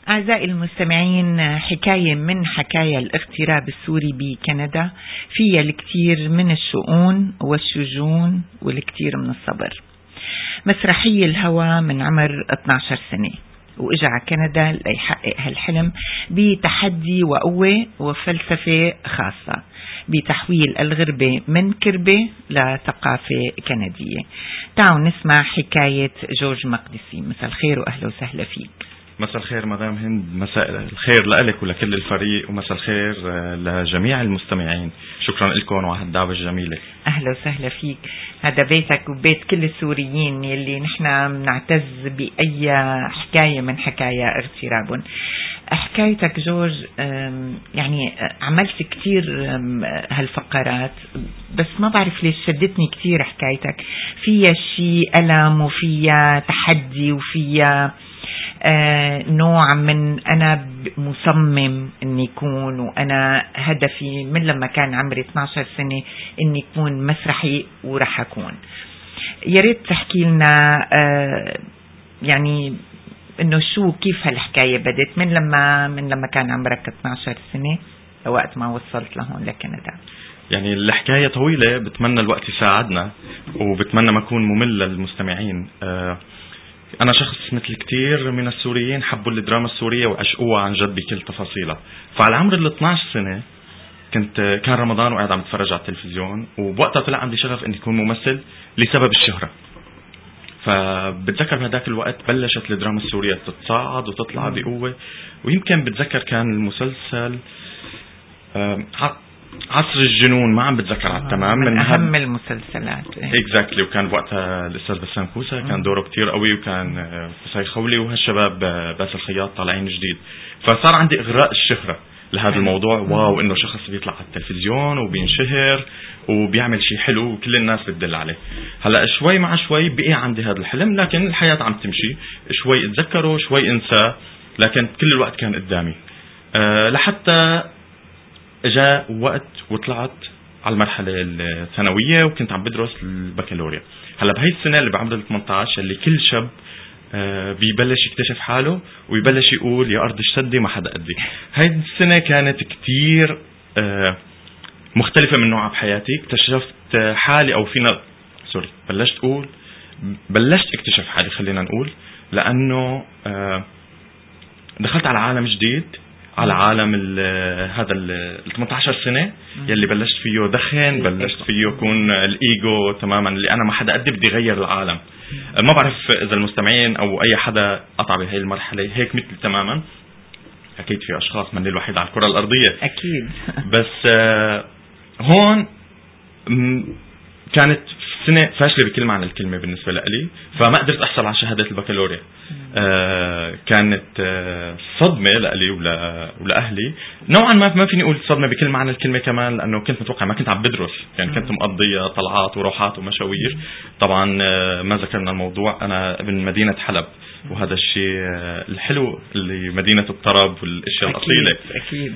أعزائي المستمعين، حكاية من حكايا الاغتراب السوري بكندا فيها الكثير من الشؤون والشجون والكثير من الصبر. مسرحية الهوى من عمر 12 سنة، وإجا على كندا ليحقق هالحلم بتحدي وقوة وفلسفة خاصة بتحويل الغربة من كربة لثقافة كندية. تعالوا نسمع حكاية جورج مقدسي. مساء الخير وأهلا وسهلا فيك. مساء الخير مدام هند، مساء الخير لك ولكل الفريق، ومساء الخير لجميع المستمعين. شكرا لكم وعلى هالدعوة الجميلة. أهلا وسهلا فيك. هذا بيتك وبيت كل السوريين يلي نحن بنعتز بأي حكاية من حكايا اغترابهم. حكايتك جورج يعني عملت كتير هالفقرات، بس ما بعرف ليش شدتني كتير حكايتك. فيها شيء ألم وفيها تحدي وفيها نوع من أنا مصمم أني يكون، وأنا هدفي من لما كان عمري 12 سنة أني يكون مسرحي ورح أكون. يا ريت تحكي لنا يعني إنه كيف هالحكاية بدت من لما كان عمرك 12 سنة وقت ما وصلت لهون لكندا. يعني الحكاية طويلة، بتمنى الوقت يساعدنا وبتمنى ما أكون ممل للمستمعين. أنا شخص مثل كتير من السوريين حبوا الدراما السورية وعشقوها عن جد بكل تفاصيلها. فعلى عمر ال 12 سنة كان رمضان وقاعد عم بتفرج على التلفزيون، وبوقتها طلع عندي شغف إني أكون ممثل لسبب الشهرة. فبتذكر بهداك الوقت بلشت الدراما السورية تتصاعد وتطلع بقوة، ويمكن بتذكر كان المسلسل عصر الجنون، ما عم بتذكر على التمام، من أهم المسلسلات exactly. وكان وقتها الأستاذ بسام كوسة كان دوره كتير قوي، وكان قصي خولي وهالشباب باسل الخياط طالعين جديد. فصار عندي إغراء الشهرة لهذا الموضوع. واو، إنه شخص بيطلع على التلفزيون وبينشهر وبيعمل شيء حلو وكل الناس بتدل عليه. هلأ شوي مع شوي بقي عندي هذا الحلم، لكن الحياة عم تمشي، شوي اتذكره شوي انسى، لكن كل الوقت كان قدامي. لحتى جاء وقت وطلعت على المرحلة الثانوية وكنت عم بدرس البكالوريا. هلا بهي السنة اللي بعمر 18 اللي كل شاب بيبلش يكتشف حاله ويبلش يقول يا أرض الشدة ما حدا قدي. هاي السنة كانت كتير مختلفة من نوعها بحياتي. اكتشفت حالي أو بلشت اكتشف حالي، خلينا نقول، لأنه دخلت على عالم جديد، على عالم هذا ال 18 سنة يلي بلشت فيه دخن، بلشت فيه يكون الإيجو تماما اللي أنا ما حدا قدي بدي غير العالم. ما بعرف إذا المستمعين أو أي حدا قطع بهاي المرحلة هيك مثل تماما. أكيد في أشخاص، من الوحيد على الكرة الأرضية أكيد. بس هون كانت سنة فاشلة بكل معنى الكلمة بالنسبة لي، فما قدرت أحصل على شهادة البكالوريا. كانت صدمة لي ولأهلي نوعا ما فيني أقول صدمة بكل معنى الكلمة كمان، لأنه كنت متوقع، ما كنت عم بدرس، يعني كنت مقضية طلعات وروحات ومشاوير. طبعا ما ذكرنا الموضوع، أنا ابن مدينة حلب، وهذا الشيء الحلو اللي مدينة الطرب والأشياء الأصيلة أكيد.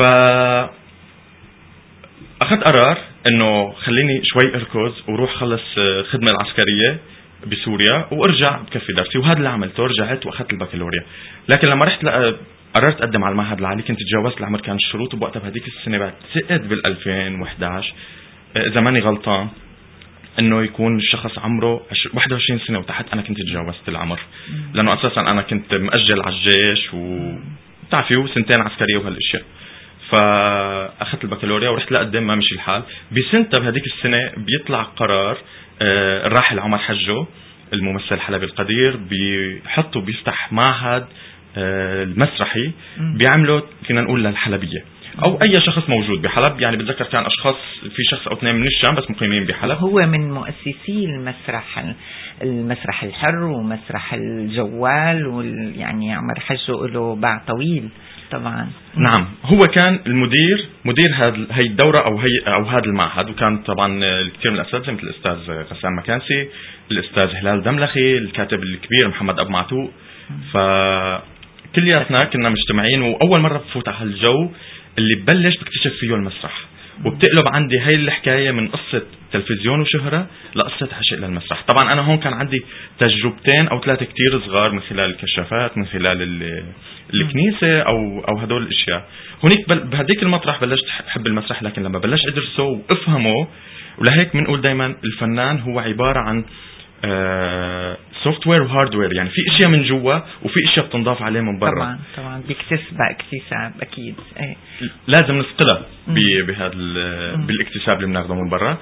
أخذت قرار إنه خليني شوي أركض وروح خلص الخدمة العسكرية بسوريا وارجع بكفي درسي، وهذا اللي عملته. رجعت واخذت البكالوريا، لكن لما رحت قررت اقدم على المعهد العالي. كنت تجاوزت العمر، كان الشروط بوقتها بهديك السنه بعتقد بال 2011 اذا ماني غلطان انه يكون الشخص عمره 21 سنه وتحت. انا كنت تجاوزت العمر لانه اساسا انا كنت مأجل على الجيش وتعرفي وسنتين عسكريه وهالاشياء. فاخذت البكالوريا ورحت لقدم، ما مشي الحال. بسنتها بهديك السنه بيطلع قرار الراحل عمر حجو الممثل الحلبي القدير بيفتح معهد المسرحي بيعملوا فينا نقول للحلبية أو أي شخص موجود بحلب. يعني بتذكر كان أشخاص، في شخص أو اثنين من الشام بس مقيمين بحلب. هو من مؤسسي المسرح الحر ومسرح الجوال، يعني عمر حجو له باع طويل طبعا. نعم، هو كان مدير هاي الدورة أو هذا المعهد. وكان طبعا الكثير من الأساتذة مثل الأستاذ غسان مكانسي، الأستاذ هلال دملخي، الكاتب الكبير محمد أبو معتوق. فكلياتنا كنا مجتمعين، وأول مرة بفوت على هالجو اللي بلش بكتشف فيه المسرح وبتقلب عندي هاي الحكاية من قصة تلفزيون وشهرة لقصة عشق للمسرح. طبعا أنا هون كان عندي تجربتين أو 3 كتير صغار، من خلال الكشافات، من خلال الكنيسة أو هدول الأشياء. هونيك بهديك المطرح بلشت أحب المسرح، لكن لما بلشت أدرسه وأفهمه، ولهيك بنقول دايما الفنان هو عبارة عن سوفت وير وهاردوير، يعني في اشياء من جوا وفي اشياء بتنضاف عليه من برا. طبعا بيكتسبها اكتساب اكيد. لازم نثقلها بهذا بالاكتساب اللي بناخده من برا.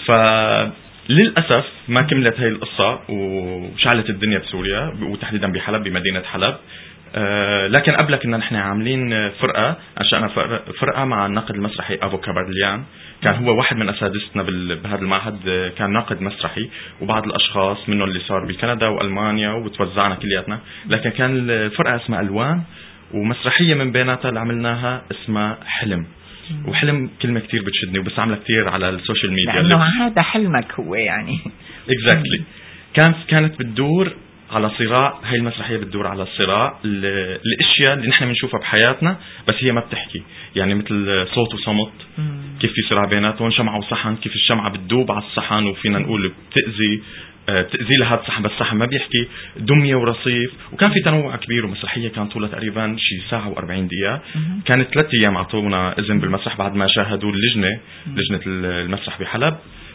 فللاسف ما كملت هاي القصه وشعلت الدنيا بسوريا، وتحديدا بحلب، بمدينه حلب. لكن قبل كنا نحن عاملين فرقه، انشأنا فرقه مع الناقد المسرحي ابو كابردليان. كان هو واحد من اساتذتنا بهذا المعهد، كان ناقد مسرحي، وبعض الاشخاص منهم اللي صار بكندا والمانيا، وتوزعنا كلياتنا. لكن كان الفرقه اسمها الوان، ومسرحيه من بيناتها اللي عملناها اسمها حلم. وحلم كلمه كتير بتشدني، وبس عامله كتير على السوشيال ميديا، لانه هذا حلمك هو يعني. اكزاكتلي. كانت بتدور على صراع. هاي المسرحية بتدور على صراع الاشياء اللي نحن بنشوفها بحياتنا بس هي ما بتحكي، يعني مثل صوت وصمت، كيف في صراع بيناتهم، شمعة وصحن، كيف الشمعة بتدوب على الصحن وفينا نقول بتأذي لهذا الصحن بس الصحن ما بيحكي، دمية ورصيف. وكان في تنوع كبير، ومسرحية كانت طولها تقريبا شي ساعة و40 دقيقة. كانت 3 أيام عطونا إذن بالمسرح بعد ما شاهدوا لجنة المسرح بحلب.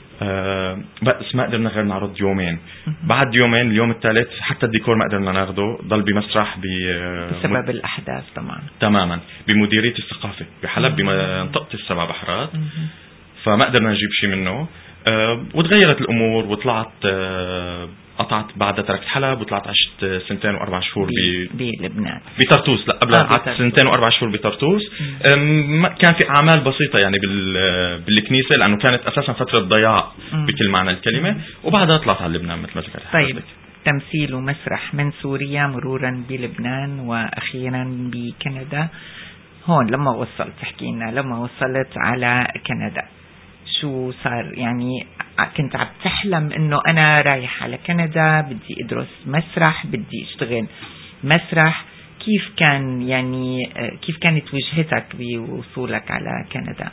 بس ما قدرنا غير نعرض يومين. بعد يومين، اليوم الثالث، حتى الديكور ما قدرنا ناخده، ضل بمسرح بسبب الأحداث تماما بمديرية الثقافة بحلب بمنطقة السبع بحرات. فما قدرنا نجيب شيء منه. وتغيرت الأمور، وطلعت قطعت بعدها، تركت حلب وطلعت عشت 2 و4 شهور بلبنان، بطرطوس. لا قبلها قعدت 2 و4 شهور بطرطوس. كان في أعمال بسيطة يعني بالكنيسة، لأنه كانت أساسا فترة ضياع بكل معنى الكلمة. وبعدها طلعت على لبنان مثل ما ذكرت. طيب، تمثيل ومسرح من سوريا مرورا بلبنان وأخيرا بكندا. هون لما وصلت، تحكي لنا لما وصلت على كندا شو صار؟ يعني كنت عم تحلم انه انا رايح على كندا، بدي ادرس مسرح، بدي اشتغل مسرح. كيف كان يعني كيف كانت وجهتك بوصولك على كندا؟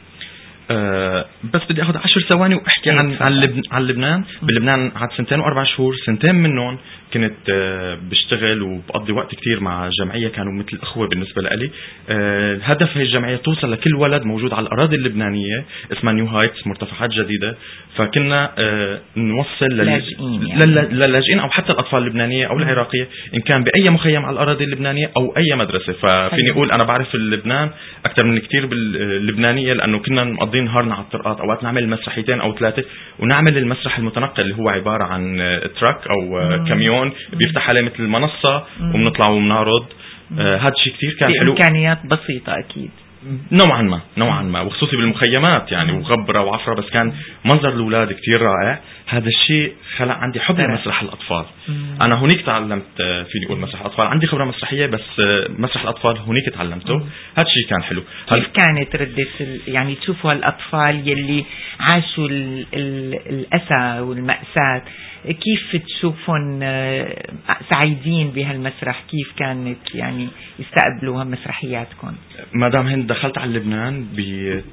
بس بدي اخذ 10 ثواني واحكي عن لبنان. بلبنان قعدت 2 و4 شهور. 2 منهم كنت بشتغل وبقضي وقت كتير مع جمعية كانوا مثل اخوة بالنسبة لي. الهدف هي الجمعية توصل لكل ولد موجود على الأراضي اللبنانية، اسمها نيو هايتس، مرتفعات جديدة. فكنا نوصل للاجئين أو حتى الأطفال اللبنانية أو العراقية، إن كان بأي مخيم على الأراضي اللبنانية أو أي مدرسة. ففيني أقول أنا بعرف اللبنان أكثر من كتير باللبنانية، لأنه كنا مقضين نهارنا على الطرقات. أوقات نعمل مسرحيتين أو 3، ونعمل المسرح المتنقل اللي هو عبارة عن تراك أو كاميون بيفتح عليه مثل المنصة، وبنطلع وبنعرض. هذا شيء كتير كان حلو. إمكانيات بسيطة أكيد نوعا ما وخصوصي بالمخيمات يعني، وغبرة وعفرة، بس كان منظر الأولاد كتير رائع. هذا الشيء خلق عندي حب لمسرح الأطفال. أنا هناك تعلمت، فيني أقول مسرح الأطفال. عندي خبرة مسرحية بس مسرح الأطفال هناك تعلمته. هذا الشيء كان حلو. كيف كانت ردة يعني تشوفوا الأطفال يلي عاشوا الأسى والمأساة، كيف تشوفون سعيدين بهالمسرح؟ كيف كانت يعني يستقبلوها مسرحياتكم؟ مدام هند، دخلت على لبنان ب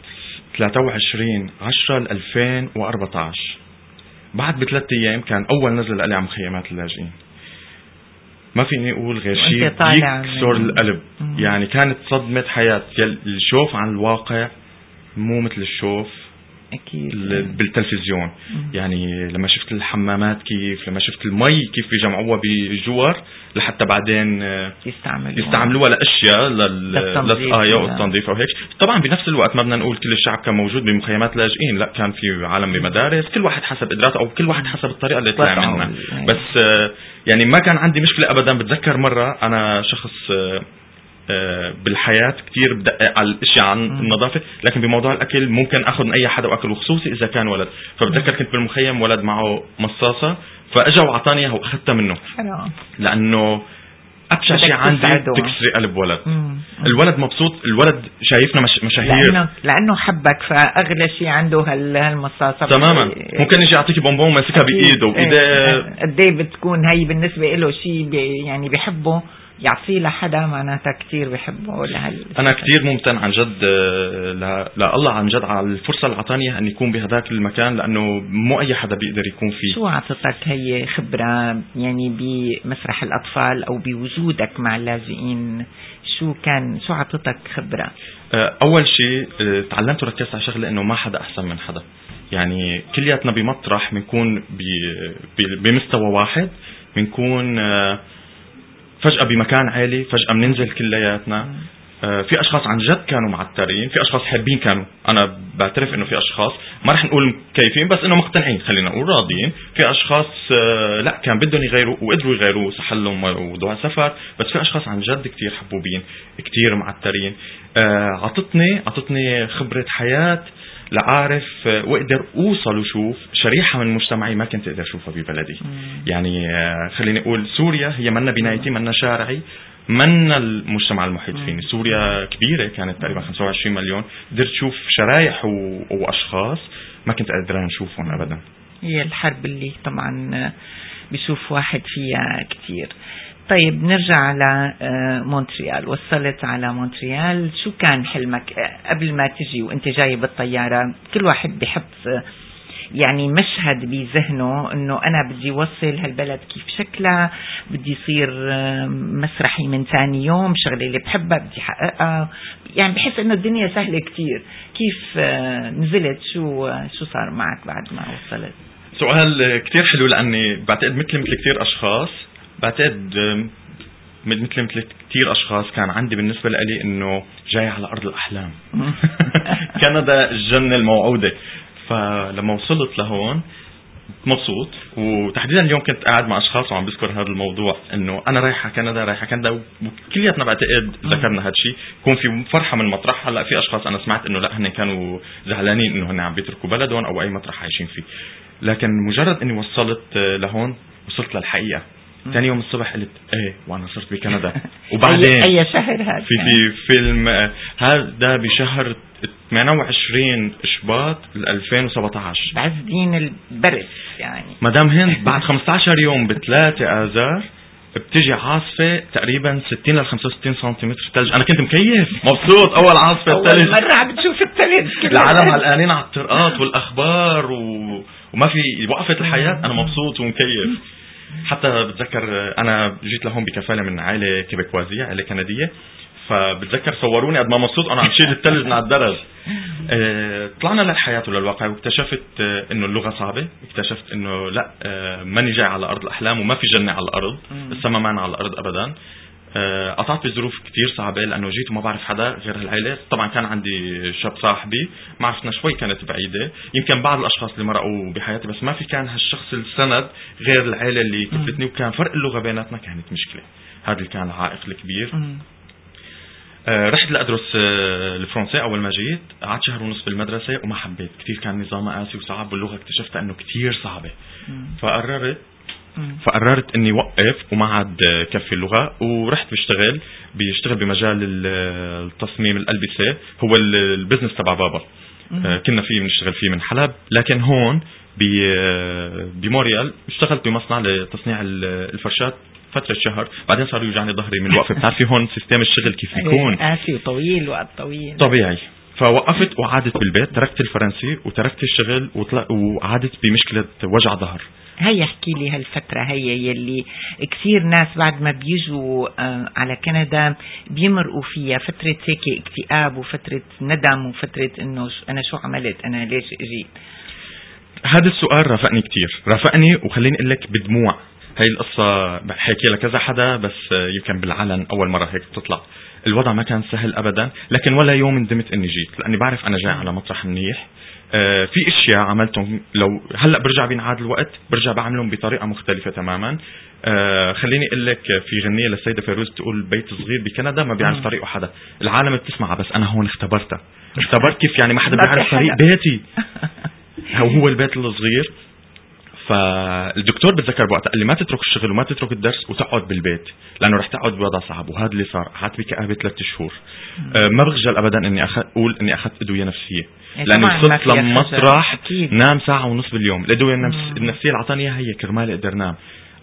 23/10/2014. بعد ب3 أيام كان أول نزل لي على مخيمات اللاجئين. ما فيني أقول غير شيء يكسر القلب. يعني كانت صدمة حياة. الشوف عن الواقع مو مثل الشوف أكيد بالتلفزيون. يعني لما شفت الحمامات كيف، لما شفت المي كيف بيجمعوها بجوار لحتى بعدين يستعملوها لأشياء للسقاية والتنظيف وهيك. طبعا بنفس الوقت ما بدنا نقول كل الشعب كان موجود بمخيمات لاجئين، لا، كان في عالم بمدارس، كل واحد حسب قدراته أو كل واحد حسب الطريقة اللي طلع منها. بس يعني ما كان عندي مشكلة أبدا. بتذكر مرة أنا شخص بالحياة كتير بدقق على الاشياء عن النظافة، لكن بموضوع الأكل ممكن أخذ من أي حدا وأكل، وخصوصي إذا كان ولد. فبتذكر كنت بالمخيم ولد معه مصاصة، فأجا وعطاني إياها وأخذتها منه، لأنه أبشع شيء عندي تكسري قلب ولد. الولد مبسوط، الولد شايفنا مشاهير لأنه حبك، فأغلى شيء عنده هالمصاصة تماما. ممكن يجي يعطيك بونبون وماسكها بإيده وإيده. قديه بتكون هي بالنسبة له شيء يعني بيحبه، يعطيه لحدا معناتها كتير بحبه أنا كتير ممتن عن جد الله عن جد على الفرصة اللي عطاني أن يكون بهذاك المكان، لأنه مو أي حدا بيقدر يكون فيه. شو عطتك هي خبرة يعني بمسرح الأطفال أو بوجودك مع اللاجئين؟ شو عطتك خبرة؟ أول شيء تعلمت وركزت على شغلة إنه ما حدا أحسن من حدا، يعني كلياتنا بمطرح بنكون بمستوى واحد، بنكون فجأة بمكان عالي، فجأة بننزل كلياتنا. في أشخاص عن جد كانوا معترين، في أشخاص حابين كانوا، أنا بعترف إنه في أشخاص ما رح نقول كيفين بس إنه مقتنعين، خلينا نقول راضيين. في أشخاص لا كان بدهم يغيروا وقدروا يغيروا، صح لهم موضوع سفر. بس في أشخاص عن جد كتير حبوبين، كتير معترين. عطتني خبرة حياة لأعرف وأقدر أوصل وشوف شريحة من مجتمعي ما كنت أقدر أشوفها ببلدي. يعني خليني أقول سوريا هي منا بنايتي، منا شارعي، من المجتمع المحيط فيني. سوريا كبيرة، كانت تقريبا 25 مليون، قدرت تشوف شرايح وأشخاص ما كنت قادران نشوفهم أبدا. هي الحرب اللي طبعا بيشوف واحد فيها كتير. طيب نرجع على مونتريال. وصلت على مونتريال، شو كان حلمك قبل ما تجي وانت جاي بالطيارة؟ كل واحد بيحط يعني مشهد بذهنه انه انا بدي وصل هالبلد كيف شكلها، بدي يصير مسرحي من ثاني يوم، شغلة اللي بحبها بدي حققها، يعني بحس انه الدنيا سهلة كتير. كيف نزلت؟ شو صار معك بعد ما وصلت؟ سؤال كتير حلو، لاني بعتقد مثل كتير اشخاص، بعتقد مثل كتير أشخاص كان عندي بالنسبة لي إنه جاي على أرض الأحلام. كندا الجنة الموعودة. فلما وصلت لهون مبسوط، وتحديدا اليوم كنت قاعد مع أشخاص وعم بذكر هذا الموضوع إنه أنا رايحة كندا، وكلياتنا بعتقد ذكرنا هذا الشيء، يكون في فرحة من مطرح. هلا في أشخاص أنا سمعت إنه لا، هن كانوا زعلانين إنه هن عم بيتركوا بلدهم أو أي مطرح عايشين فيه. لكن مجرد إني وصلت لهون، وصلت للحقيقة. ثاني يوم الصبح قلت ايه وانا صرت بكندا. وبعدين اي شهر هذا؟ في فيلم هذا بشهر 28 شباط 2017 بعز دين البرد. يعني مدام هند بعد 15 يوم ب3 آذار بتجي عاصفة تقريبا 60 ل 65 سنتيمتر ثلج. انا كنت مكيف مبسوط، اول عاصفة ثلج، اول مرة عم بتشوف الثلج. العالم علقانين على الطرقات والاخبار وما في وقفت الحياة. انا مبسوط ومكيف. حتى بتذكر أنا جيت لهون بكفالة من عائلة كيبيكوازية، عائلة كندية، فبتذكر صوروني قد ما مبسوط أنا عم شيل الثلج من على الدرج. طلعنا للحياة وللواقع، واكتشفت إنه اللغة صعبة، اكتشفت إنه لا، ماني جاي على أرض الأحلام، وما في جنة على الأرض، السما ما على الأرض أبدا. قطعت بظروف كتير صعبة، لأنه جيت وما بعرف حدا غير العائلة. طبعا كان عندي شاب صاحبي، ما عرفنا شوي، كانت بعيدة، يمكن بعض الأشخاص اللي مرقوا بحياتي، بس ما في كان هالشخص السند غير العائلة اللي كفتني. وكان فرق اللغة بيناتنا كانت مشكلة، هذا اللي كان العائق الكبير. رحت لأدرس الفرنسي. أول ما جيت قعدت شهر ونص بالمدرسة وما حبيت كتير، كان نظام قاسي وصعب، واللغة اكتشفتها أنه كتير صعبة. فقررت اني وقف وما عاد كفي اللغة، ورحت بيشتغل بمجال التصميم الألبسة، هو البزنس تبع بابا. كنا فيه بنشتغل فيه من حلب، لكن هون بموريال اشتغلت بمصنع لتصنيع الفرشات فترة شهر. بعدين صار يوجعني ظهري من الوقفة. بتعرفي هون سيستم الشغل كيف يكون قاسي وطويل، وقت طويل طبيعي. فوقفت وعادت بالبيت، تركت الفرنسي وتركت الشغل وعادت بمشكلة وجع ظهر. هيا احكي لي هالفترة هي يلي كثير ناس بعد ما بيجوا على كندا بيمرقوا فيها، فترة هيك اكتئاب وفترة ندم وفترة انه انا شو عملت، انا ليش اجيت. هذا السؤال رافقني كتير، رافقني، وخليني اقول لك بدموع. هاي القصة بحكي لكذا حدا، بس يمكن بالعلن أول مرة هيك تطلع. الوضع ما كان سهل أبدا، لكن ولا يوم ندمت إني جيت، لأني بعرف أنا جاي على مطرح منيح. في اشياء عملتهم لو هلا برجع بينعاد الوقت برجع بعملهم بطريقه مختلفه تماما. خليني اقول لك، في غنيه للسيده فيروز تقول بيت صغير بكندا ما بيعرف طريقه حدا. العالم بتسمعها، بس انا هون اختبرت كيف يعني ما حدا بيعرف طريق بيتي. هو البيت الصغير. فالدكتور بتذكر بوقتها قال لي ما تترك الشغل وما تترك الدرس وتقعد بالبيت، لانه رح تقعد بوضع صعب. وهذا اللي صار، قعدت بكآبة 3 شهور. ما بخجل ابدا اني اقول اني اخذت ادويه نفسيه، لاني وصلت لمسرح نام 1.5 ساعة باليوم. الادويه النفسيه اللي اعطاني اياها هي كرمال اقدر نام.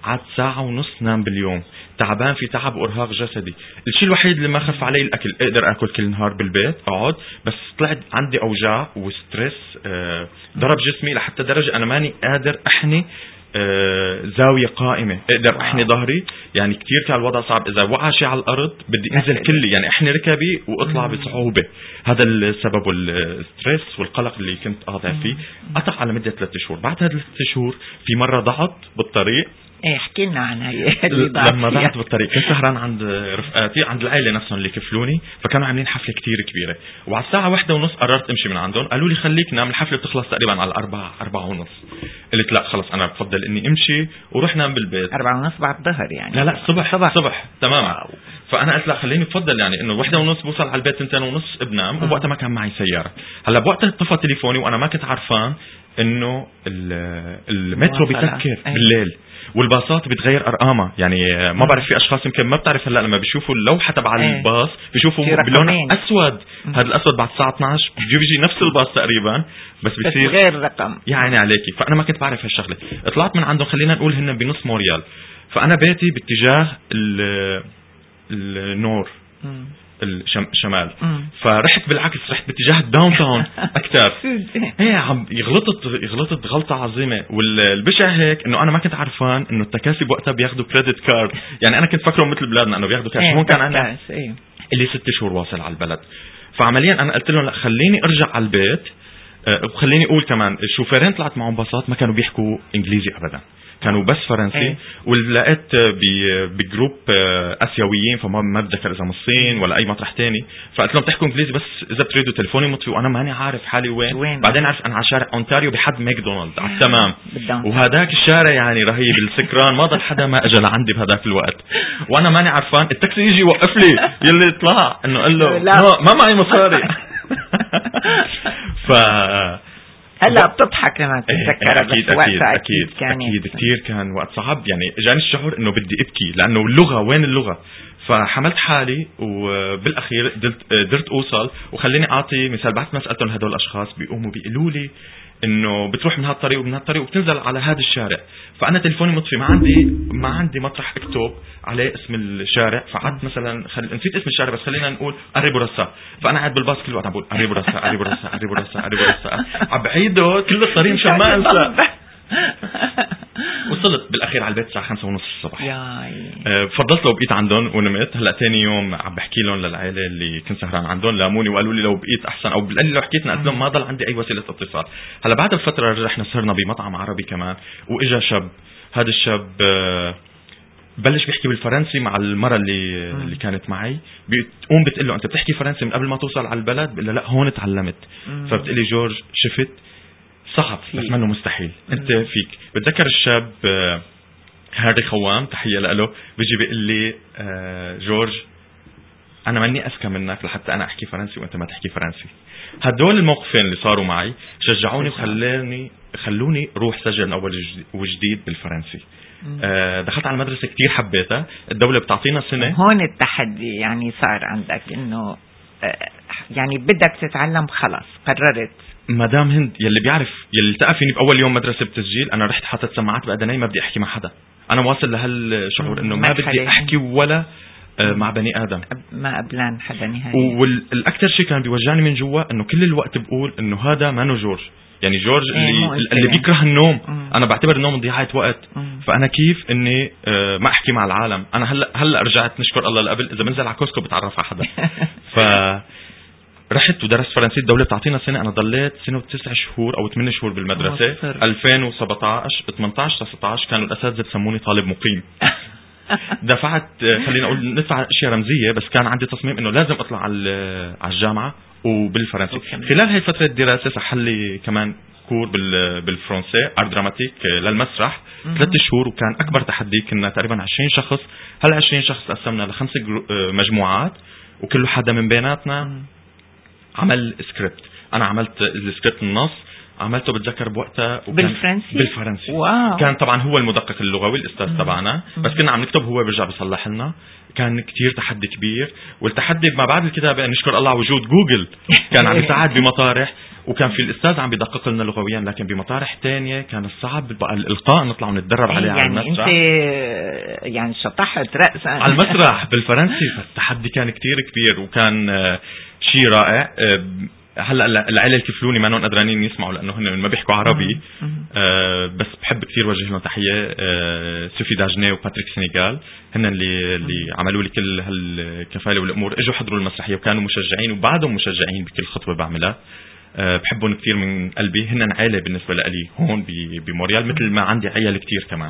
عاد ساعة ونص نام باليوم، تعبان، في تعب وارهاق جسدي. الشيء الوحيد اللي ما خف علي الاكل، اقدر اكل كل نهار بالبيت اقعد، بس طلعت عندي اوجاع وستريس ضرب جسمي لحتى درجة انا ماني قادر احني زاوية قائمة، اقدر احني ظهري، يعني كتير كان الوضع صعب. اذا وقع شيء على الارض بدي انزل كلي، يعني احني ركبي واطلع بصعوبة. هذا السبب، والستريس والقلق اللي كنت قاطع فيه قطع على مدة 3 شهور. بعد هذه 3 شهور في مرة ضعت بالطريق. ايه احكي لنا عن هي لما ضعت بالطريق كنت سهران عند رفقاتي، عند العائلة نفسهم اللي كفلوني، فكانوا عاملين حفلة كتير كبيرة، وعلى الساعة 1:30 قررت امشي من عندهم. قالوا لي خليك نام، الحفلة بتخلص تقريبا على 4:30. قلت لا خلص انا بفضل اني امشي وروح نام بالبيت. 4:30 بعد الظهر يعني؟ لا صبح تماما. فانا قلت لا خليني بفضل يعني انه 1:30 بوصل على البيت، 2:30 بنام. ووقتها ما كان معي سيارة. هلا بوقتها طفى تليفوني وانا ما كنت عارفان انه المترو بيسكر بالليل والباصات بتغير ارقامها. يعني ما بعرف، في اشخاص يمكن ما بتعرف هلا لما بيشوفوا اللوحه تبع الباص بيشوفوا بلون اسود. هذا الاسود بعد الساعه 12 بيجي نفس الباص تقريبا، بس بيصير غير رقم. يعني عليكي. فانا ما كنت بعرف هالشغله. طلعت من عندهم، خلينا نقول هن بنص موريال، فانا بيتي باتجاه النور الشمال. فرحت بالعكس، رحت باتجاه الداون تاون اكثر. ايه عم يغلطت غلطه عظيمه. والبشع هيك انه انا ما كنت عارفان انه التكاسي وقتها بياخذوا كريدت كارد. يعني انا كنت فكرهم مثل بلادنا انه بياخذوا كاش. هون كان انا اللي 6 شهور واصل على البلد. فعمليا انا قلت لهم لا خليني ارجع على البيت. وخليني اقول كمان الشوفيرين طلعت معهم باصات ما كانوا بيحكوا انجليزي ابدا، كانوا بس فرنسي. ولقيت بجروب اسيويين، فما بتذكر اذا من الصين ولا اي مطرح تاني. فقلت لهم تحكوا انجليزي بس اذا بتريدوا تليفوني مطفي وانا ماني عارف حالي وين. بعدين عرفت انا على شارع اونتاريو بحد ماكدونالد على التمام. وهداك الشارع يعني رهيب، السكران ما ضل حدا ما اجى لعندي بهداك الوقت، وانا ماني عارفان. التاكسي يجي يوقف لي يلي طلع انه قال له ما معي مصاري. هلا بتضحك لما تتذكر. أكيد كتير كان وقت صعب. يعني جاني الشعور انه بدي ابكي لانه اللغة، وين اللغة؟ فحملت حالي وبالاخير قدرت اوصل. وخليني اعطي مثال، بعد ما سالتهم هدول الاشخاص بيقوموا بيقولوا لي انه بتروح من هالطريق ومن هالطريق وبتنزل على هذا الشارع. فانا تليفوني مطفي، ما عندي مطرح اكتب عليه اسم الشارع. فقعدت مثلا نسيت اسم الشارع، بس خلينا نقول اريبورسا. فانا قاعد بالباص كل وقت عم بقول اريبورسا عم بعيده كل الطريق مشان ما انسى. وصلت بالاخير على البيت الساعه 5:30 الصبح. فضلت لو بقيت عندهم ونمت. هلا ثاني يوم عم بحكي لهم للعائله اللي كنت سهران عندهم، لاموني وقالوا لي لو بقيت احسن، او بالقليل لو حكيت قلت لهم ما ضل عندي اي وسيله اتصال. هلا بعد الفتره رحنا سهرنا بمطعم عربي كمان، واجا شاب. هذا الشاب بلش بيحكي بالفرنسي مع المرة اللي كانت معي. بتقوم بتقول له انت بتحكي فرنسي من قبل ما توصل على البلد؟ بقول لا هون تعلمت. فبتقلي جورج شفت صعب بس منه مستحيل، انت فيك. بتذكر الشاب هاري خوام، تحية له، بيجي بيقول لي جورج انا ماني اذكى منك لحتى انا احكي فرنسي وانت ما تحكي فرنسي. هدول الموقفين اللي صاروا معي شجعوني خلوني روح سجل من اول وجديد بالفرنسي. دخلت على المدرسة كتير حبيتها. الدولة بتعطينا سنة. هون التحدي يعني صار عندك انه يعني بدك تتعلم، خلاص قررت. مدام هند يلي التقى فيني بأول يوم مدرسة بتسجيل، أنا رحت حاطط سماعات بأذني، ما بدي أحكي مع حدا. أنا واصل لهالشعور إنه ما بدي أحكي ولا مع بني آدم، ما قبلان حدا نهائي. والأكثر شيء كان بيوجعني من جوا إنه كل الوقت بقول إنه هذا ما نو جورج. يعني جورج اللي بيكره النوم. أنا بعتبر النوم ضياعة وقت. فأنا كيف إني ما أحكي مع العالم؟ أنا هلا رجعت نشكر الله قبل إذا بنزل على كوسكو بتعرف على حدا. رحت ودرست فرنسي. الدولة بتعطينا سنة. أنا ضليت سنة و9 شهور أو 8 شهور بالمدرسة. 2017 18 19 كانوا الأساتذة بسموني طالب مقيم. دفعت خلينا أقول ندفع أشياء رمزية، بس كان عندي تصميم إنه لازم أطلع على الجامعة وبالفرنسي. خلال هاي فترة الدراسة سحل لي كمان كور بالفرنسي ارت دراماتيك للمسرح 3 شهور. وكان أكبر تحدي كنا تقريبا 20 شخص. 20 شخص قسمنا ل5 مجموعات، وكل حدا من بيناتنا عمل سكريبت. أنا عملت السكريبت النص عملته بتذكر بوقتها بالفرنسي. واو. كان طبعا هو المدقق اللغوي الأستاذ تبعنا، بس كنا عم نكتب هو بيرجع بيصلح لنا. كان كتير تحدي كبير. والتحدي ما بعد الكتابة نشكر الله على وجود جوجل، كان عم يساعد بمطارح. وكان في الأستاذ عم بيدقق لنا لغويا، لكن بمطارح تانية كان الصعب بقى الإلقاء نطلع ونتدرب عليه على المسرح. أنت يعني شطحت رأسا على المسرح بالفرنسي، فالتحدي كان كتير كبير وكان شيء رائع. هلا العيله الكفلوني ما نون قدرانين يسمعوا لانه هن ما بيحكوا عربي، بس بحب كثير وجه لهم تحيه. سوفي داجني وباتريك سينيغال هن اللي عملوا لي كل هالكفاله والامور، اجوا حضروا المسرحيه وكانوا مشجعين وبعدهم مشجعين بكل خطوه بعملها. بحبهم كثير من قلبي، هن عائله بالنسبه لي هون بموريال، مثل ما عندي عيال كثير كمان.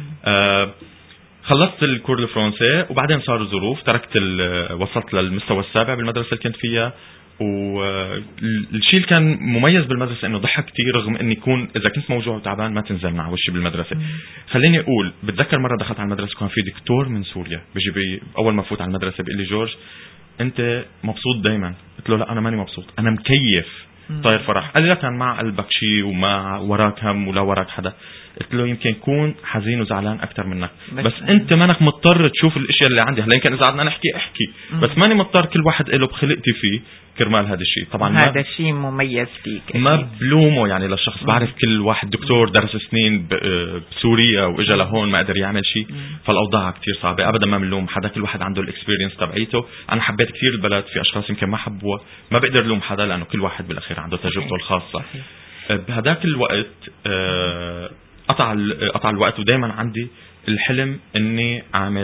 خلصت الكور الفرنسي وبعدين صار ظروف، وصلت للمستوى السابع بالمدرسه اللي كنت فيها. والشيء اللي كان مميز بالمدرسة انه ضحك كتير، رغم اني يكون اذا كنت موجوع وتعبان ما تنزل مع وشي بالمدرسة. خليني اقول، بتذكر مرة دخلت على المدرسة كان في دكتور من سوريا بيجي اول ما فوت على المدرسة بيقول لي جورج انت مبسوط دايما؟ قلت له لا انا ماني مبسوط، انا مكيف طاير فرح. قال لي لا كان مع قلبك شيء وما وراك هم ولا وراك حدا. قلت له يمكن يكون حزين وزعلان اكثر منك، بس انت مانك مضطر تشوف الاشياء اللي عندي. هلا يمكن اذا قعدنا نحكي بس ماني مضطر، كل واحد له بخلقتي فيه كرمال هذا الشيء. طبعا هذا شيء مميز فيك، ما بلومه يعني للشخص. بعرف كل واحد دكتور درس سنين بسوريا واجا لهون ما قدر يعمل شيء، فالاوضاع كتير صعبه. ابدا ما بنلوم حدا، كل واحد عنده الاكسبيرينس تبعيته. انا حبيت كثير البلد، في اشخاص يمكن ما حبوها، ما بقدر لوم حدا لانه كل واحد بالاخير عنده تجربته الخاصه. بهداك الوقت قطع الوقت، ودائما عندي الحلم اني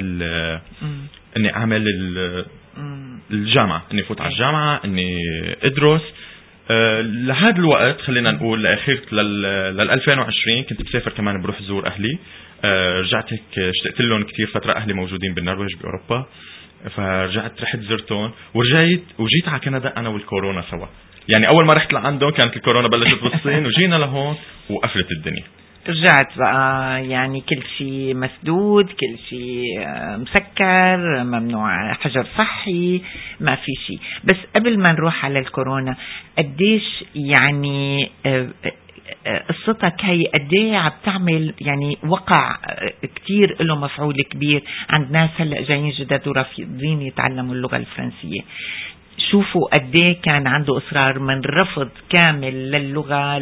اعمل الجامعة، اني فوت على الجامعة، اني ادرس. لهذا الوقت خلينا نقول لاخير لل 2020 كنت بسافر كمان بروح زور اهلي. رجعت هيك اشتقت لهم كثير فترة، اهلي موجودين بالنرويج باوروبا، فرجعت رحت زرتهم وجيت على كندا انا والكورونا سوا. يعني اول ما رحت لعندهم كانت الكورونا بلشت بالصين، وجينا لهون وقفلت الدنيا. رجعت بقى يعني كل شيء مسدود، كل شيء مسكر، ممنوع حجر صحي، ما في شيء. بس قبل ما نروح على الكورونا، قديش يعني قصتك هي قديه عم تعمل يعني وقع كتير له مفعول كبير عند ناس هلا جايين جداد ورافضين يتعلموا اللغة الفرنسية. شوفوا قديه كان عنده إصرار من رفض كامل للغة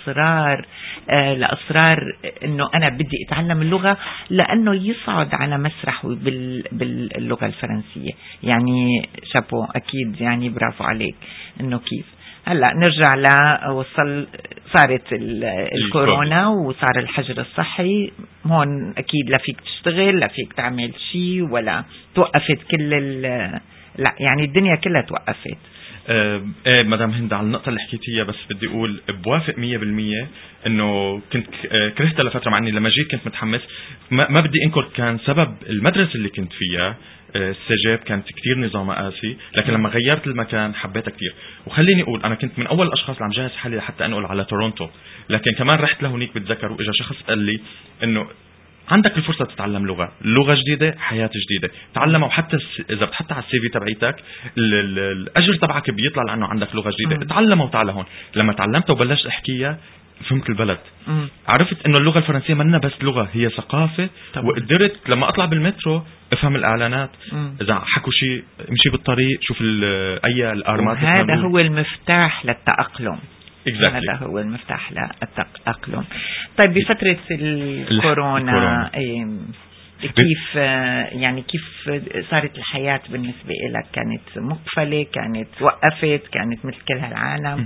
لأصرار إنه أنا بدي أتعلم اللغة لأنه يصعد على مسرح باللغة الفرنسية. يعني شابو أكيد، يعني برافو عليك إنه كيف. هلا نرجع صارت الكورونا وصار الحجر الصحي. هون أكيد لا فيك تشتغل، لا فيك تعمل شيء، ولا توقفت لا يعني الدنيا كلها توقفت. ايه مدام هند، على النقطة اللي حكيتيها بس بدي اقول بوافق 100% انه كنت كرهتها لفترة، مع اني لما جيت كنت متحمس. ما بدي انكر كان سبب المدرسة اللي كنت فيها السجاب، كانت كتير نظام قاسي، لكن لما غيرت المكان حبيتها كتير. وخليني اقول انا كنت من اول الاشخاص اللي عم جهز حالي لحتى انقل على تورونتو، لكن كمان رحت لهونيك بتذكر واجا شخص قال لي انه عندك الفرصة تتعلم لغة جديدة، حياة جديدة، تعلمها. وحتى إذا بتحطها على السي في تبعيتك الأجر تبعك بيطلع لأنه عندك لغة جديدة. اتعلمها وتعال هون. لما تعلمتها وبلشت أحكيها فهمت البلد. عرفت إنه اللغة الفرنسية منا بس لغة، هي ثقافة. وقدرت لما أطلع بالمترو افهم الإعلانات، إذا حكوا شيء امشي بالطريق شوف أي الأرمات. هذا هو المفتاح للتأقلم. Exactly. هذا هو المفتاح للتأقلم. طيب بفترة الكورونا كيف يعني كيف صارت الحياة بالنسبة لك؟ كانت مقفلة، كانت وقفت، كانت مثل كل هالعالم؟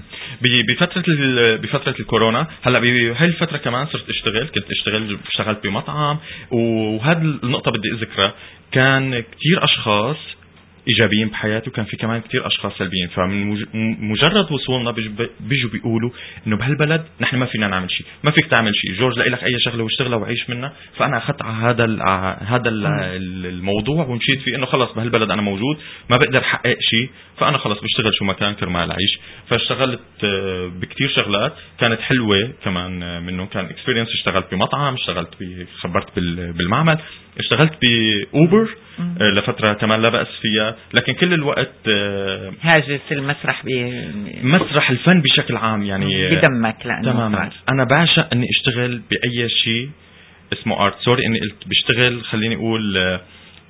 بفترة الكورونا. هلا بهاي الفترة كمان صرت اشتغلت بمطعم. وهذه النقطة بدي اذكرها، كان كتير اشخاص ايجابيين بحياتي وكان في كمان كتير اشخاص سلبيين. فمن مجرد وصولنا بيجوا بيقولوا انه بهالبلد نحن ما فينا نعمل شيء، ما فيك تعمل شيء، جورج لاقي لك اي شغله واشتغلها وعيش منها. فانا اخذت على هذا الموضوع ومشيت فيه، انه خلص بهالبلد انا موجود ما بقدر احقق شيء، فانا خلص بشتغل شو مكان كرمال اعيش. فاشتغلت بكتير شغلات كانت حلوه كمان، منهم كان اكسبيرينس. اشتغلت بمطعم، خبرت بالمعمل، اشتغلت باوبر لفترة كمان لا بأس فيها. لكن كل الوقت هاجس المسرح مسرح الفن بشكل عام يعني بدمك، لأنه تماما. أنا بعشق أني أشتغل بأي شيء اسمه آرت. سوري أني قلت بشتغل، خليني أقول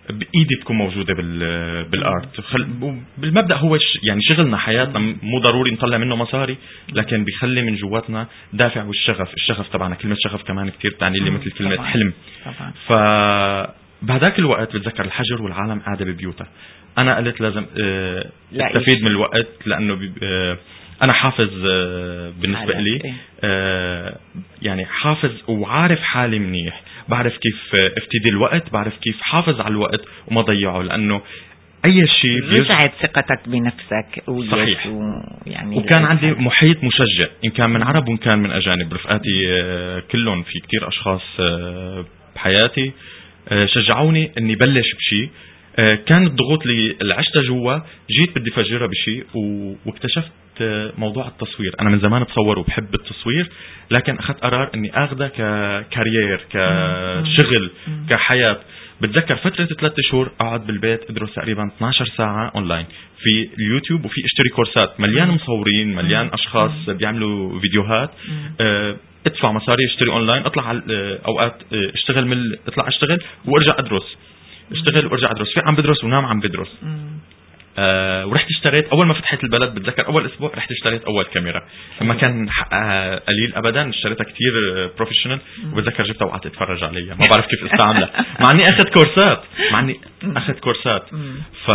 بايدي تكون موجوده بالارت. بالمبدا هو يعني شغلنا حياتنا، مو ضروري نطلع منه مصاري، لكن بيخلي من جواتنا دافع الشغف تبعنا. كلمه شغف كمان كتير تعني لي مثل كلمه طبعاً. حلم. طبعاً. فبهذاك الوقت بتذكر الحجر والعالم قاعده ببيوتها، انا قلت لازم استفيد من الوقت، لانه انا حافظ بالنسبه لي يعني حافظ وعارف حالي منيح، بعرف كيف افتدي الوقت، بعرف كيف حافظ على الوقت وما ضيعه، لانه اي شيء رجعت ثقتك بنفسك. صحيح. يعني وكان عندي محيط مشجع، ان كان من عرب وان كان من اجانب. رفقاتي كلهم، في كتير اشخاص بحياتي شجعوني اني بلش بشيء. كان الضغوط اللي عشتها جوا، جيت بدي فجرها بشيء واكتشفت موضوع التصوير. انا من زمان بصور وبحب التصوير، لكن اخذت قرار اني اخذها ككارير، كشغل، كحياة. بتذكر فترة 3 شهور اقعد بالبيت ادرس تقريبا 12 ساعة اونلاين في اليوتيوب، وفي اشتري كورسات مليان مصورين، مليان اشخاص بيعملوا فيديوهات. ادفع مصاري، اشتري اونلاين، اطلع اوقات اشتغل اطلع اشتغل وارجع ادرس، اشتغل وارجع ادرس. في عم بدرس ونام عم بدرس. ورحت اشتريت اول ما فتحت البلد، بتذكر اول اسبوع رحت اشتريت اول كاميرا، ما كان قليل ابدا، اشتريتها كتير بروفيشنال، وبتذكر جبتها وقعدت اتفرج عليها، ما بعرف كيف استعملها، مع اني اخذت كورسات. ف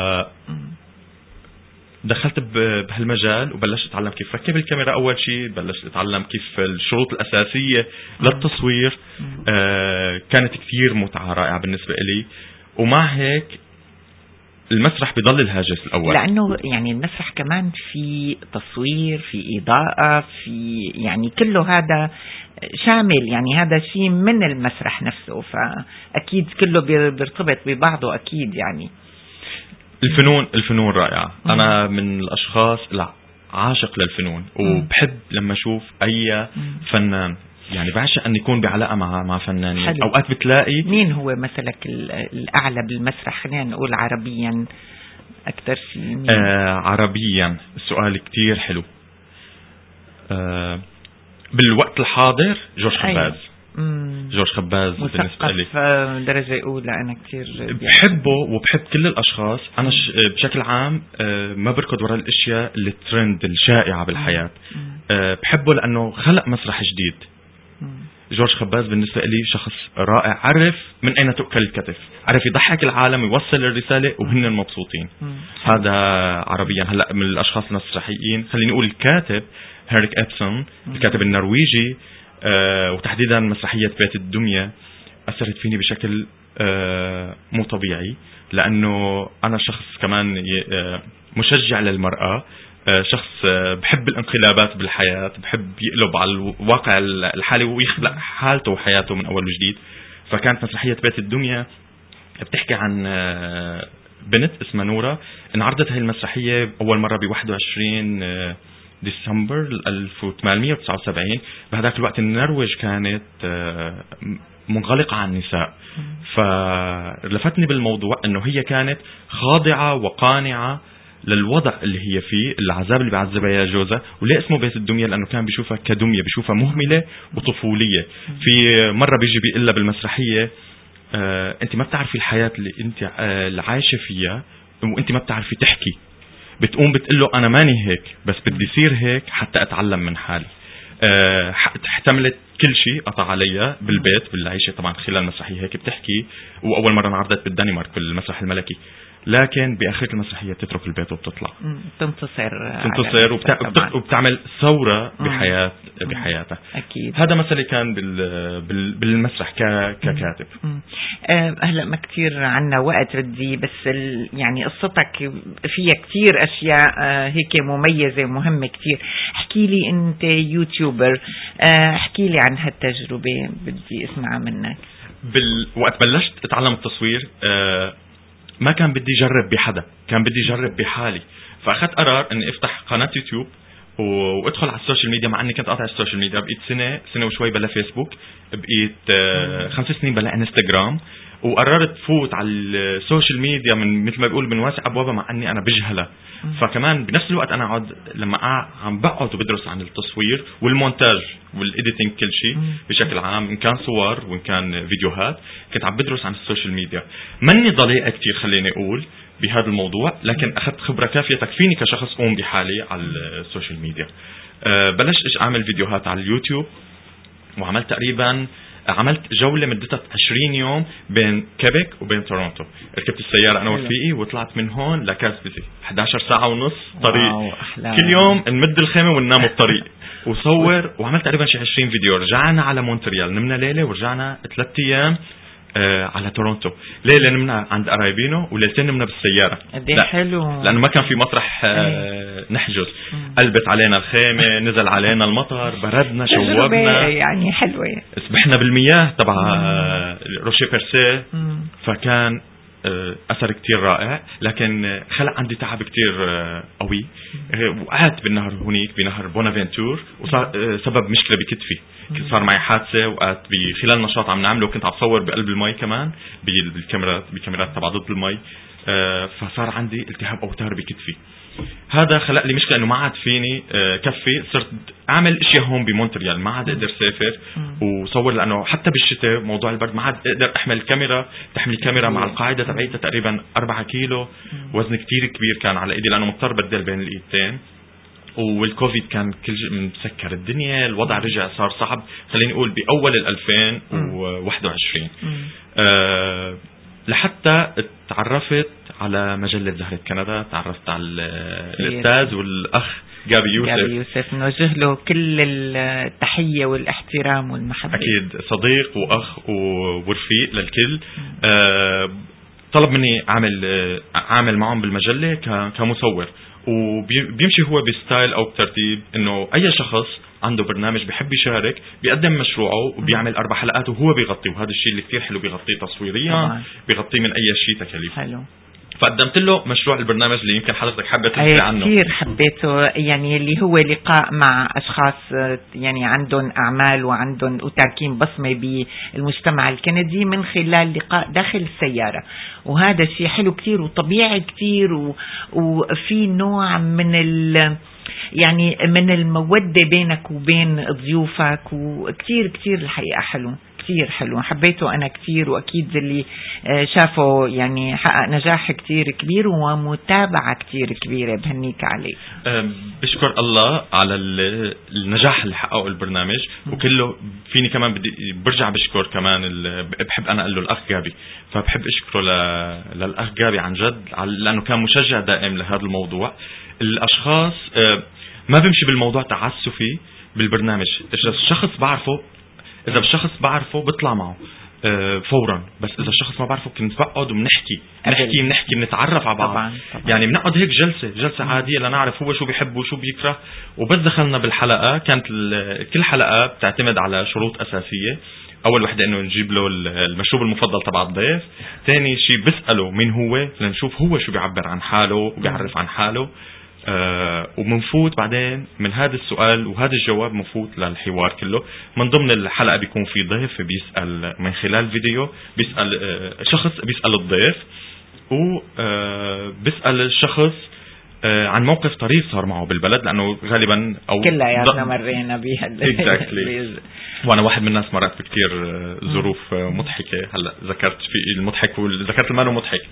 دخلت بهالمجال وبلشت اتعلم كيف ركب الكاميرا. اول شيء بلشت اتعلم كيف الشروط الاساسيه للتصوير. كانت كثير متعه رائعه بالنسبه لي. ومع هيك المسرح بيضل الهاجس الاول، لانه يعني المسرح كمان في تصوير، في اضاءه، في يعني كله هذا شامل، يعني هذا شيء من المسرح نفسه، فاكيد كله بيرتبط ببعضه اكيد. يعني الفنون رائعة. أنا من الأشخاص عاشق للفنون، وبحب لما أشوف أي فنان، يعني بعشق أن يكون بعلاقة مع فنانين. أوقات بتلاقي مين هو مثلك الأعلى بالمسرح؟ خلينا نقول عربيا أكثر شيء. عربيا السؤال كتير حلو. بالوقت الحاضر جورج خباز. جورج خباز بالنسبة لي درجة أولى. أنا كتير بحبه وبحب كل الأشخاص. أنا بشكل عام ما بركض وراء الأشياء اللي الترند الشائعة بالحياة. بحبه لأنه خلق مسرح جديد. جورج خباز بالنسبة لي شخص رائع، عرف من أين تؤكل الكتف، عرف يضحك العالم، يوصل الرسالة وهن مبسوطين. هذا عربيا. هلأ من الأشخاص المسرحيين خليني أقول الكاتب هيريك إبسون، الكاتب النرويجي، وتحديدا مسرحية بيت الدمية أثرت فيني بشكل مو طبيعي، لأنه أنا شخص كمان مشجع للمرأة، شخص بحب الانقلابات بالحياة، بحب يقلب على الواقع الحالي ويخلق حالته وحياته من أول وجديد. فكانت مسرحية بيت الدمية بتحكي عن بنت اسمها نورة. انعرضت هاي المسرحية أول مرة ب21 ديسمبر 1879. بهذاك الوقت النرويج كانت منغلقة عن النساء، فلفتني بالموضوع أنه هي كانت خاضعة وقانعة للوضع اللي هي فيه، العذاب اللي بيعذبها يا جوزها. وليه اسمه بيت الدمية؟ لأنه كان بيشوفها كدمية، بيشوفها مهملة وطفولية. في مرة بيجي بيقلها بالمسرحية أنت ما بتعرفي الحياة اللي أنت اللي عايشة فيها، وأنت ما بتعرفي تحكي. بتقوم بتقله أنا ماني هيك، بس بدي يصير هيك حتى أتعلم من حالي. احتملت كل شيء قطع عليها بالبيت بالعيشة. طبعا خلال المسرحية هيك بتحكي، وأول مرة انعرضت بالدنمارك بالمسرح الملكي، لكن بآخر المسرحية بتترك البيت وبتطلع تنتصر وبتعمل ثورة بحياتها. أكيد. هذا مثلي كان بالمسرح ككاتب. هلا ما كتير عنا وقت ردي، بس يعني قصتك فيها كتير أشياء هيك مميزة ومهمة كتير. احكي لي أنت يوتيوبر، احكي لي عن هالتجربة، بدي اسمعها منك. وقت بلشت اتعلم التصوير ما كان بدي أجرب بحدا، كان بدي أجرب بحالي. فأخذت قرار أني أفتح قناة يوتيوب وادخل على السوشيال ميديا. مع اني كنت قاطع السوشيال ميديا، بقيت سنه وشوي بلا فيسبوك، بقيت 5 سنين بلا انستغرام، وقررت فوت على السوشيال ميديا من مثل ما بيقول من واسع ابوابها، مع اني انا بجهلها. فكمان بنفس الوقت انا قاعد لما عم بقعد وبدرس عن التصوير والمونتاج والايديتنج كل شيء بشكل عام، ان كان صور وان كان فيديوهات، كنت عم بدرس عن السوشيال ميديا. مني ضليع كتير خليني اقول بهذا الموضوع، لكن اخذت خبره كافيه تكفيني كشخص قوم بحالي على السوشيال ميديا. بلشت اعمل فيديوهات على اليوتيوب، وعملت تقريبا جولة مدتها 20 يوم بين كيبك وبين تورونتو. ركبت السيارة أنا ورفيقي وطلعت من هون لكاسبيزي 11 ساعة ونص طريق. كل يوم نمد الخيمة وننام الطريق وصور، وعملت تقريبا شي 20 فيديو. رجعنا على مونتريال، نمنا ليلة ورجعنا 3 أيام على تورونتو. ليلة نمنا عند قرايبينه وليلتين نمنا بالسيارة. لا حلو، لأنه ما كان في مطرح نحجز. قلبت علينا الخيمة، نزل علينا المطر، بردنا، شوبنا، يعني حلوة. سبحنا بالمياه تبع روشي بيرسي، فكان أثر كتير رائع. لكن خلق عندي تعب كتير قوي، وقعت بالنهر هونيك بنهر بونافنتور، وصار سبب مشكلة بكتفي. صار معي حادثة، وقعت بخلال نشاط عم نعمله، وكنت عم صور بقلب المي كمان بكاميرات تبع ضد المي، فصار عندي التهاب أوتار بكتفي. هذا خلق لي مشكلة انه ما عاد فيني كفي، صرت اعمل اشياء هون بمونتريال، ما عاد اقدر سافر وصور، لانه حتى بالشتاء موضوع البرد ما عاد اقدر احمل الكاميرا. تحمل الكاميرا مع القاعدة تبعيتها تقريبا 4 كيلو، وزن كتير كبير كان على ايدي، لانه مضطر بدل بين الايدتين. والكوفيد كان كل شيء مسكر الدنيا، الوضع رجع صار صعب، خليني اقول باول 2021. لحتى تعرفت على مجلة زهرة كندا، تعرفت على الأستاذ والأخ جابي يوسف. نوجه له كل التحية والاحترام والمحبة. أكيد صديق وأخ ورفيق للكل. طلب مني أعمل معهم بالمجلة كمصور، وبيمشي هو بستايل أو بترتيب إنه أي شخص عنده برنامج بيحب يشارك بيقدم مشروعه وبيعمل 4 حلقات وهو بيغطي، وهذا الشيء اللي كتير حلو، بيغطيه تصويريا، بيغطيه من أي شيء تكاليف. حلو. فقدمت له مشروع البرنامج اللي يمكن حضرتك حابة تحكي عنه. كثير حبيته، يعني اللي هو لقاء مع أشخاص يعني عندهم أعمال وتاركين بصمة بالمجتمع الكندي من خلال لقاء داخل السيارة، وهذا الشيء حلو كثير وطبيعي كثير، وفي نوع من يعني من المودة بينك وبين ضيوفك، وكثير الحقيقة حلو، كثير حلو، حبيته أنا كثير. وأكيد اللي شافه يعني حقق نجاح كثير كبير ومتابعة كثير كبيرة، بهنيك عليه. بشكر الله على النجاح اللي حققه البرنامج، وكله فيني كمان برجع بشكر كمان بحب أنا أقول له الأخ جابي، فبحب أشكره للأخ جابي عن جد، لأنه كان مشجع دائم لهذا الموضوع. الأشخاص ما بمشي بالموضوع تعسفي بالبرنامج. إذا الشخص بعرفه بطلع معه فورا، بس إذا الشخص ما بعرفه كنت بقعد وبنحكي بنتعرف على بعض. طبعاً. يعني بنقعد هيك جلسة عادية لنعرف هو شو بيحب وشو بيكره. وبس دخلنا بالحلقة، كانت كل حلقة بتعتمد على شروط أساسية. أول وحدة إنه نجيب له المشروب المفضل تبع الضيف، ثاني شيء بسأله مين هو لنشوف هو شو بيعبر عن حاله وبيعرف عن حاله. ومنفوت بعدين من هذا السؤال وهذا الجواب منفوت للحوار كله. من ضمن الحلقة بيكون في ضيف بيسأل من خلال فيديو، بيسأل شخص بيسأل الضيف، وبيسأل الشخص عن موقف طريف صار معه بالبلد، لأنه غالبا أو كلنا مرينا بها. وأنا واحد من الناس مرات بكتير ظروف مضحكة. هلا ذكرت في المضحك وذكرت المانو مضحك.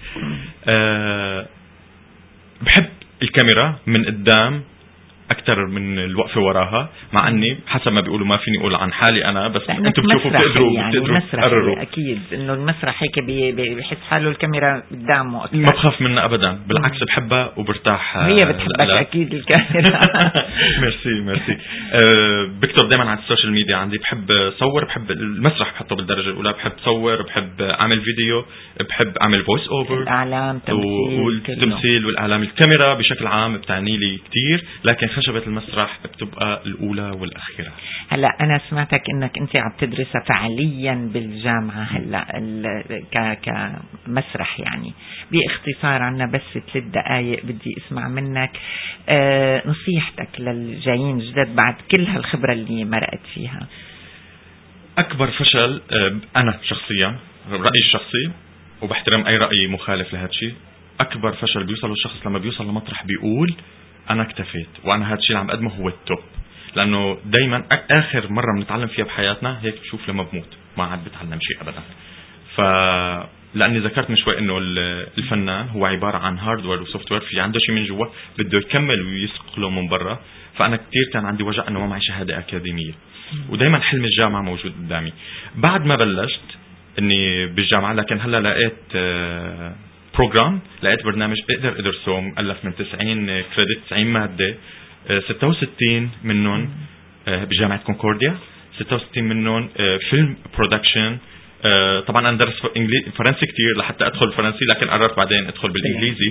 بحب الكاميرا من قدام أكثر من الوقفة وراها، مع أني حسب ما بيقولوا ما فيني أقول عن حالي أنا، بس أنتم بتشوفوا بتقدروا تقرروا. أكيد إنه المسرح هيك بيحس حاله الكاميرا قدامه أكثر. ما بخاف منها أبدا، بالعكس بحبها وبرتاح. هي بتحبك أكيد الكاميرا. ميرسي. بكتب دائما على السوشيال ميديا عندي، بحب صور، بحب المسرح بحطه بالدرجة الأولى، بحب صور، بحب أعمل فيديو، بحب أعمل فويس أوفر، الإعلام، والتمثيل والإعلام. الكاميرا بشكل عام بتعني لي كتير، لكن خشبة المسرح بتبقى الأولى والأخيرة. هلا أنا سمعتك إنك أنت عم تدرسها فعليا بالجامعة هلا كمسرح، يعني باختصار عنا بس 3 دقائق بدي أسمع منك نصيحتك للجايين جدد بعد كل هالخبرة اللي مرقت فيها. أكبر فشل أنا شخصيا رأيي الشخصي، وبحترم أي رأي مخالف لهذا الشيء، أكبر فشل بيوصل الشخص لما بيوصل لمطرح بيقول أنا اكتفيت وأنا هذا الشيء اللي عم أقدمه هو التوب. لأنه دايما آخر مرة بنتعلم فيها بحياتنا هيك بشوف لما بموت ما عاد بتعلم شيء أبدا. لأني ذكرت من شوي إنه الفنان هو عبارة عن هاردوير وسوفت وير، في عنده شيء من جوا بده يكمل ويسقله من برا. فأنا كتير كان عندي وجع إنه ما معي شهادة أكاديمية، ودايما حلم الجامعة موجود قدامي. بعد ما بلشت إني بالجامعة، لكن هلا لقيت بروجرام، لقيت برنامج اقدر ادرسه مؤلف من 90 كريدت، 90 مادة، 66 منهم بجامعة كونكورديا، 66 منهم فيلم برودكشن. طبعا انا درس فرنسي كتير لحتى ادخل الفرنسي، لكن قررت بعدين ادخل بالانجليزي.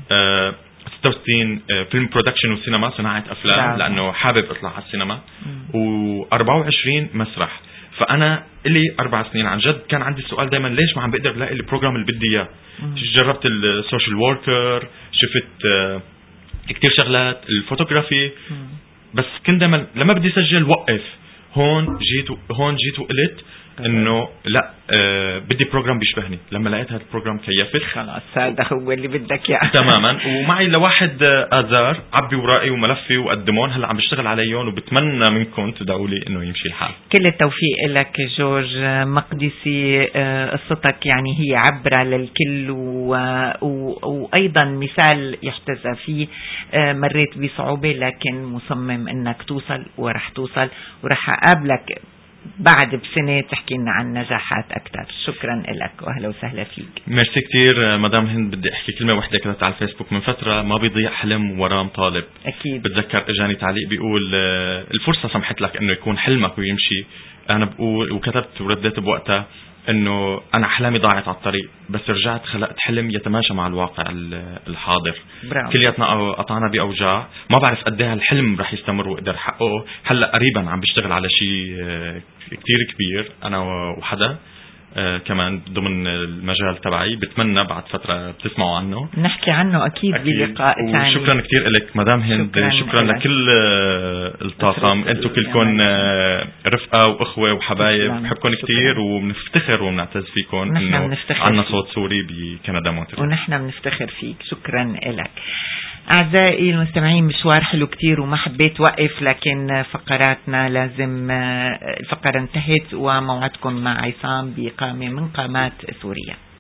66 فيلم برودكشن وسينما، صناعة افلام، لانه حابب اطلع على السينما، و24 مسرح. فانا لي 4 سنين عن جد كان عندي السؤال دائما، ليش ما عم بقدر الاقي البروجرام اللي بدي اياه؟ جربت السوشيال ووركر، شفت كتير شغلات، الفوتوغرافي، بس كنت دائما لما بدي اسجل وقف. هون جيت وقلت انه لا، بدي بروجرام بيشبهني. لما لقيت هذا البروجرام كيفت، خلاص هذا هو اللي بدك اياه تماما. ومعي لواحد آذار عبي ورائي وملفي وقدمون، هلا عم بشتغل عليهم، وبتمنى منكم تدعوا لي انه يمشي الحال. كل التوفيق لك جورج مقدسي. قصتك يعني هي عبرة للكل، وايضا مثال يحتذى فيه. مريت بصعوبة لكن مصمم انك توصل، ورح توصل، ورح اقابلك بعد بسنة تحكي لنا عن نجاحات أكثر. شكرا لك وأهلا وسهلا فيك. ميرسي كتير مدام هند. بدي أحكي كلمة واحدة كتبت على الفيسبوك من فترة، ما بيضيع حلم ورام طالب. أكيد. بتذكر إجاني تعليق بيقول الفرصة سمحت لك إنه يكون حلمك ويمشي. أنا بقول وكتبت ورديت بوقتها إنه أنا أحلامي ضاعت على الطريق، بس رجعت خلقت حلم يتماشى مع الواقع الحاضر. كلياتنا قطعنا بأوجاع، ما بعرف قد ايه الحلم رح يستمر وقدر حقه. هلا قريبا عم بشتغل على شيء كتير كبير أنا وحدا كمان ضمن المجال تبعي، بتمنى بعد فترة بتسمعوا عنه، نحكي عنه أكيد بلقاء ثاني. شكرا كتير لك مدام هند. شكرا لكل الطاقم، انتم كلكم رفقة وأخوة وحبايب، بحبكم كتير وبنفتخر وبنعتز فيكم إنه عنا صوت سوري بكندا مونتريال، ونحن بنفتخر فيك. شكرا لك. أعزائي المستمعين، مشوار حلو كتير وما حبيت وقف، لكن فقراتنا لازم الفقرة انتهت، وموعدكم مع عصام بقامة من قامات سوريا.